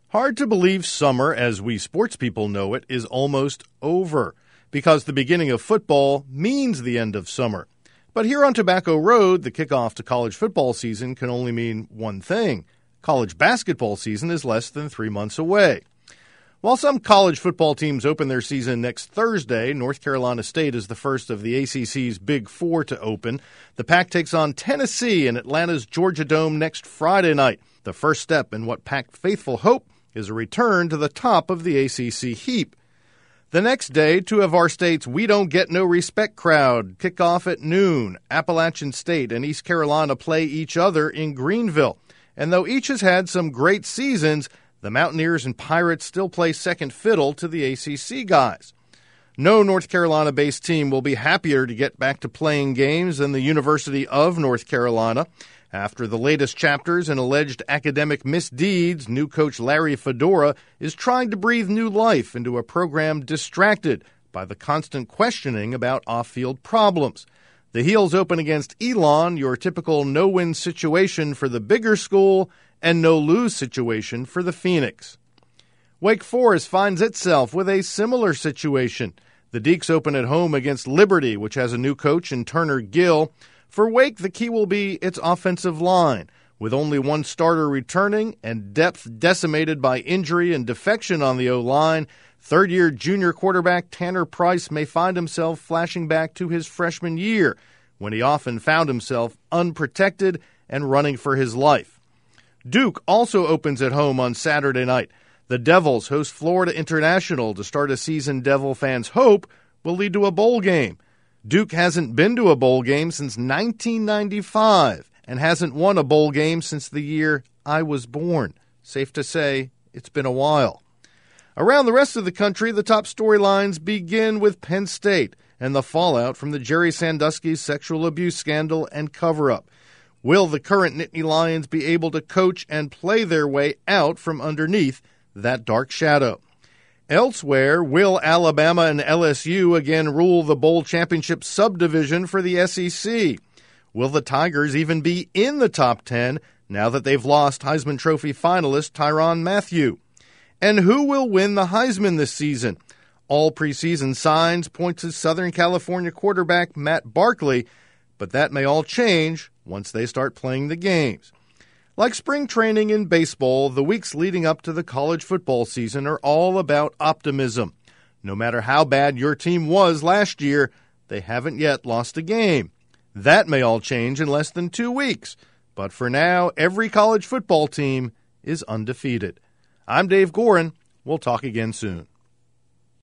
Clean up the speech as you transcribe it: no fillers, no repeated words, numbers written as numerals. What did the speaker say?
Hard to believe summer, as we sports people know it, is almost over, because the beginning of football means the end of summer. But here on Tobacco Road, the kickoff to college football season can only mean one thing. College basketball season is less than 3 months away. While some college football teams open their season next Thursday, North Carolina State is the first of the ACC's Big Four to open. The Pac takes on Tennessee in Atlanta's Georgia Dome next Friday night. The first step in what Pac faithful hope is a return to the top of the ACC heap. The next day, two of our state's We Don't Get No Respect crowd kick off at noon. Appalachian State and East Carolina play each other in Greenville. And though each has had some great seasons, the Mountaineers and Pirates still play second fiddle to the ACC guys. No North Carolina-based team will be happier to get back to playing games than the University of North Carolina. After the latest chapters in alleged academic misdeeds, new coach Larry Fedora is trying to breathe new life into a program distracted by the constant questioning about off-field problems. The Heels open against Elon, your typical no-win situation for the bigger school, and no-lose situation for the Phoenix. Wake Forest finds itself with a similar situation. The Deacs open at home against Liberty, which has a new coach in Turner Gill. For Wake, the key will be its offensive line. With only one starter returning and depth decimated by injury and defection on the O-line, third-year junior quarterback Tanner Price may find himself flashing back to his freshman year, when he often found himself unprotected and running for his life. Duke also opens at home on Saturday night. The Devils host Florida International to start a season Devil fans hope will lead to a bowl game. Duke hasn't been to a bowl game since 1995 and hasn't won a bowl game since the year I was born. Safe to say, it's been a while. Around the rest of the country, the top storylines begin with Penn State and the fallout from the Jerry Sandusky sexual abuse scandal and cover-up. Will the current Nittany Lions be able to coach and play their way out from underneath that dark shadow? Elsewhere, will Alabama and LSU again rule the bowl championship subdivision for the SEC? Will the Tigers even be in the top 10 now that they've lost Heisman Trophy finalist Tyrann Mathieu? And who will win the Heisman this season? All preseason signs point to Southern California quarterback Matt Barkley, but that may all change once they start playing the games. Like spring training in baseball, the weeks leading up to the college football season are all about optimism. No matter how bad your team was last year, they haven't yet lost a game. That may all change in less than 2 weeks. But for now, every college football team is undefeated. I'm Dave Gorin. We'll talk again soon.